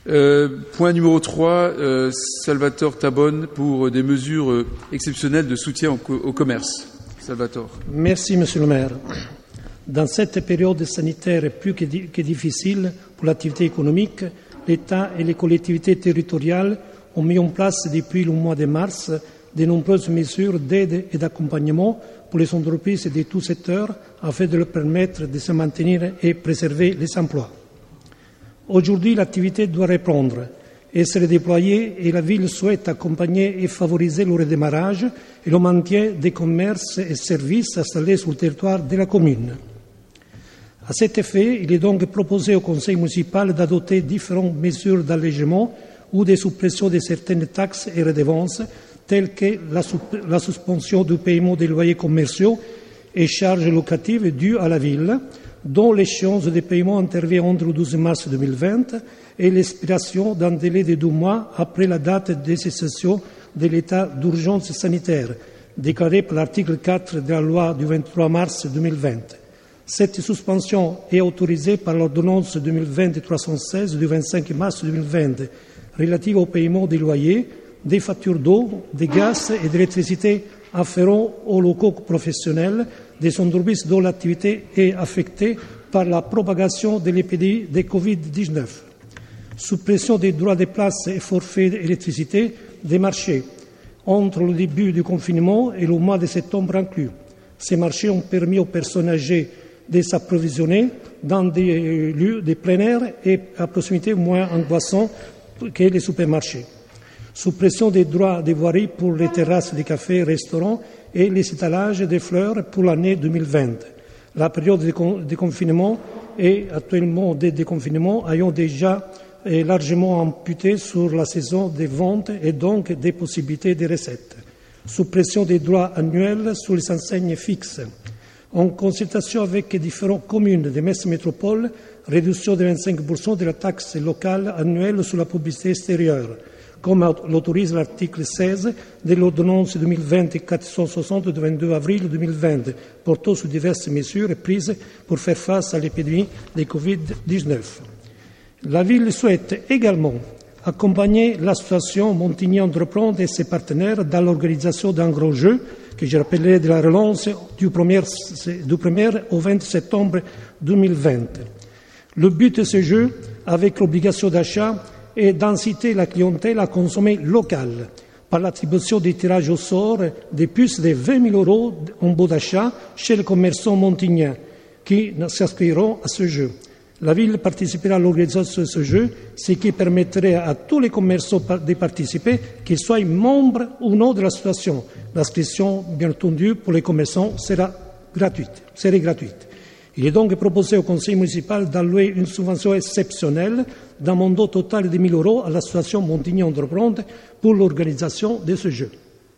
Point numéro 3, Salvatore Tabone pour des mesures exceptionnelles de soutien au commerce. Salvatore. Merci, Monsieur le maire. Dans cette période sanitaire plus que difficile pour l'activité économique, l'État et les collectivités territoriales ont mis en place depuis le mois de mars de nombreuses mesures d'aide et d'accompagnement pour les entreprises de tout secteur afin de leur permettre de se maintenir et préserver les emplois. Aujourd'hui, l'activité doit reprendre et se redéployer et la ville souhaite accompagner et favoriser le redémarrage et le maintien des commerces et services installés sur le territoire de la commune. À cet effet, il est donc proposé au conseil municipal d'adopter différentes mesures d'allègement ou de suppression de certaines taxes et redevances, telles que la suspension du paiement des loyers commerciaux et charges locatives dues à la ville, dont l'échéance de paiement intervient entre le 12 mars 2020 et l'expiration d'un délai de 2 mois après la date de cessation de l'état d'urgence sanitaire, déclaré par l'article 4 de la loi du 23 mars 2020. Cette suspension est autorisée par l'ordonnance 2020-316 du 25 mars 2020 relative au paiement des loyers, des factures d'eau, de gaz et d'électricité afférents aux locaux professionnels des entreprises dont l'activité est affectée par la propagation de l'épidémie de Covid-19. Suppression des droits de place et forfaits d'électricité des marchés entre le début du confinement et le mois de septembre inclus. Ces marchés ont permis aux personnes âgées de s'approvisionner dans des lieux de plein air et à proximité moins angoissants que les supermarchés. Suppression des droits de voirie pour les terrasses des cafés et restaurants et les étalages de fleurs pour l'année 2020. La période de confinement et actuellement des déconfinements ayant déjà largement amputé sur la saison des ventes et donc des possibilités de recettes. Suppression des droits annuels sur les enseignes fixes. En consultation avec différentes communes de Metz Métropole, réduction de 25% de la taxe locale annuelle sur la publicité extérieure, comme l'autorise l'article 16 de l'ordonnance 2020-460 du 22 avril 2020, portant sur diverses mesures prises pour faire face à l'épidémie de Covid-19. La ville souhaite également accompagner l'association Montigny Entreprendre et ses partenaires dans l'organisation d'un gros jeu que je rappellerai de la relance du 1er au 20 septembre 2020. Le but de ce jeu, avec l'obligation d'achat, est d'inciter la clientèle à consommer local par l'attribution des tirages au sort de plus de 20 000 € en bon d'achat chez les commerçants montignens qui s'inscriront à ce jeu. La ville participera à l'organisation de ce jeu, ce qui permettrait à tous les commerçants de participer, qu'ils soient membres ou non de l'association. L'inscription, bien entendu, pour les commerçants serait gratuite. Il est donc proposé au conseil municipal d'allouer une subvention exceptionnelle d'un montant total de 1 000 € à l'association Montigny Entreprendre pour l'organisation de ce jeu.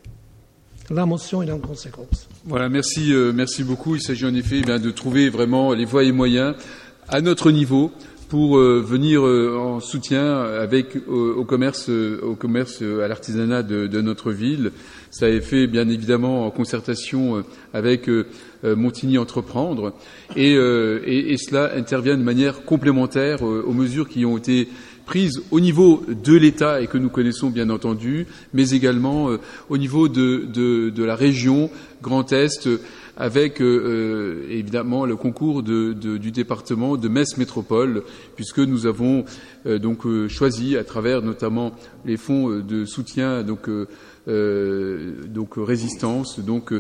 La motion est en conséquence. Voilà, merci beaucoup. Il s'agit en effet de trouver vraiment les voies et moyens à notre niveau pour venir en soutien avec au commerce, à l'artisanat de notre ville. Ça est fait bien évidemment en concertation avec Montigny Entreprendre et cela intervient de manière complémentaire aux mesures qui ont été prises au niveau de l'État et que nous connaissons bien entendu, mais également au niveau de la région Grand Est, avec évidemment le concours du département de Metz Métropole, puisque nous avons choisi à travers notamment les fonds de soutien résistance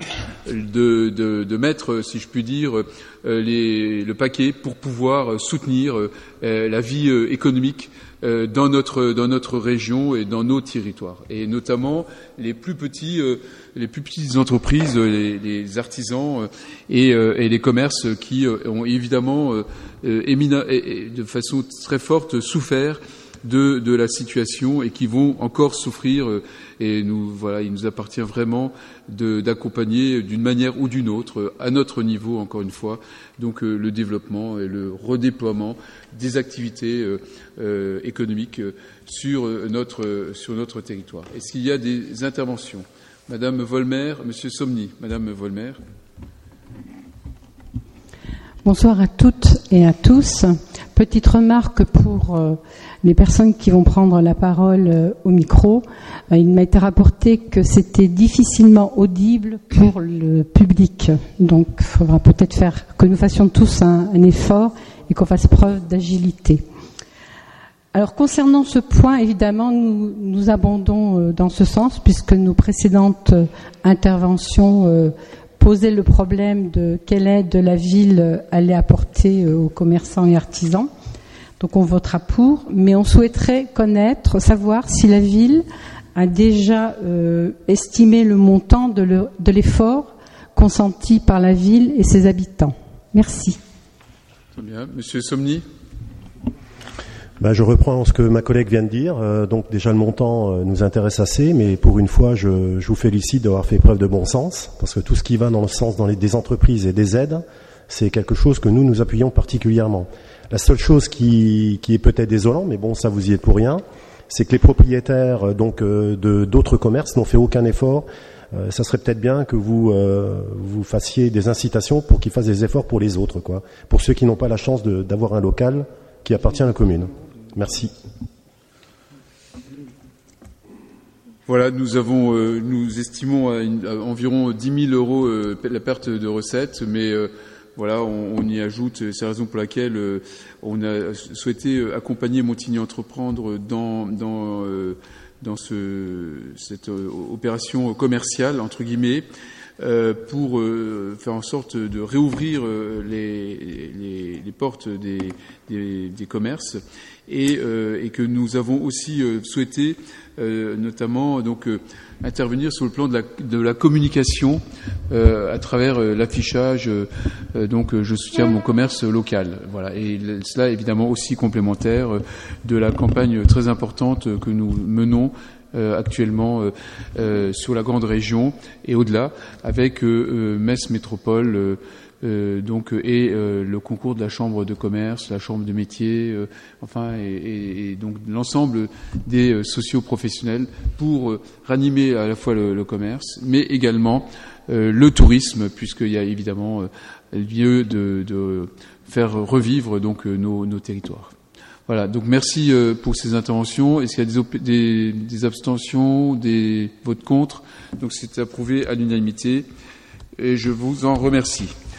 de mettre, si je puis dire, le paquet pour pouvoir soutenir la vie économique dans notre région et dans nos territoires, et notamment les plus petites entreprises, les artisans et les commerces qui ont évidemment de façon très forte souffert de la situation et qui vont encore souffrir. Et il nous appartient vraiment d'accompagner d'une manière ou d'une autre, à notre niveau, encore une fois, le développement et le redéploiement des activités économiques sur notre territoire. Est-ce qu'il y a des interventions? Madame Volmer, Monsieur Somny. Madame Volmer. Bonsoir à toutes et à tous. Petite remarque pour les personnes qui vont prendre la parole au micro. Il m'a été rapporté que c'était difficilement audible pour le public. Donc, il faudra peut-être que nous fassions tous un effort et qu'on fasse preuve d'agilité. Alors, concernant ce point, évidemment, nous abondons dans ce sens, puisque nos précédentes interventions posaient le problème de quelle aide la ville allait apporter aux commerçants et artisans. Donc, on votera pour, mais on souhaiterait savoir si la ville a déjà estimé le montant de l'effort consenti par la ville et ses habitants. Merci. Très bien. Monsieur Somni. Je reprends ce que ma collègue vient de dire. Donc déjà le montant nous intéresse assez, mais pour une fois, je vous félicite d'avoir fait preuve de bon sens, parce que tout ce qui va dans le sens des entreprises et des aides, c'est quelque chose que nous appuyons particulièrement. La seule chose qui est peut-être désolant, mais bon, ça vous y êtes pour rien, c'est que les propriétaires d'autres commerces n'ont fait aucun effort. Ça serait peut-être bien que vous fassiez des incitations pour qu'ils fassent des efforts pour les autres, quoi. Pour ceux qui n'ont pas la chance d'avoir un local qui appartient à la commune. Merci. Voilà, nous estimons à environ 10 000 euros la perte de recettes, mais voilà, on y ajoute. C'est la raison pour laquelle on a souhaité accompagner Montigny Entreprendre dans cette opération commerciale entre guillemets. Pour faire en sorte de réouvrir les portes des commerces et que nous avons aussi souhaité notamment intervenir sur le plan de la communication à travers l'affichage je soutiens mon commerce local, voilà, et cela évidemment aussi complémentaire de la campagne très importante que nous menons actuellement sur la grande région et au-delà avec Metz Métropole et le concours de la chambre de commerce, la chambre de métier, et donc l'ensemble des socio-professionnels pour ranimer à la fois le commerce, mais également le tourisme, puisqu'il y a évidemment lieu de faire revivre nos territoires. Voilà, donc merci pour ces interventions. Est-ce qu'il y a des abstentions, des votes contre? Donc c'est approuvé à l'unanimité et je vous en remercie.